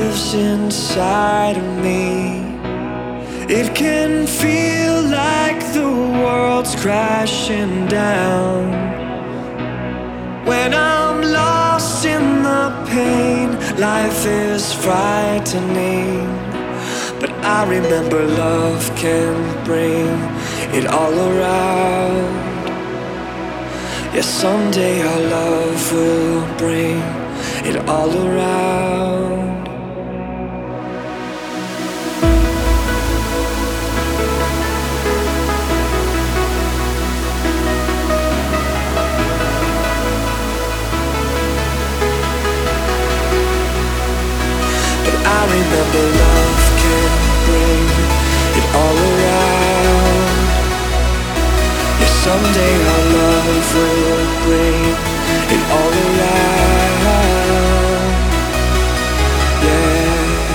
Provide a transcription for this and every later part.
lives inside of me. It can feel like the world's crashing down. When I'm lost in the pain, life is frightening. But I remember love can bring it all around. Yeah, someday our love will bring it all around. I remember love can bring it all around. Yeah, someday our love will bring it all around. Yeah.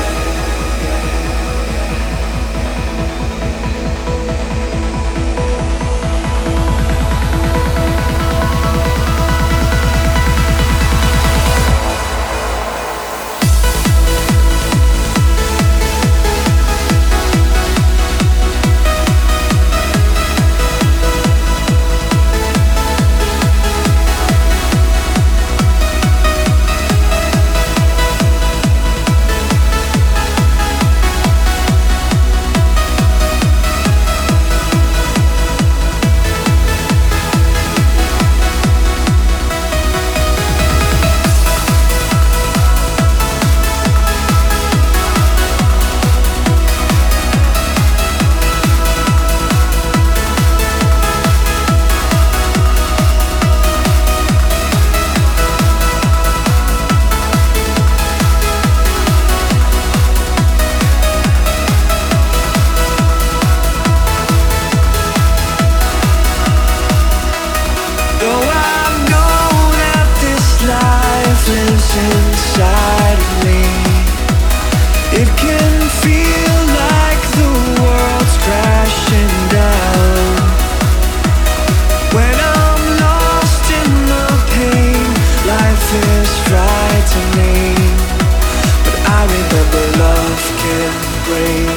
Inside of me, it can feel like the world's crashing down. When I'm lost in the pain, life is frightening. But I remember love can bring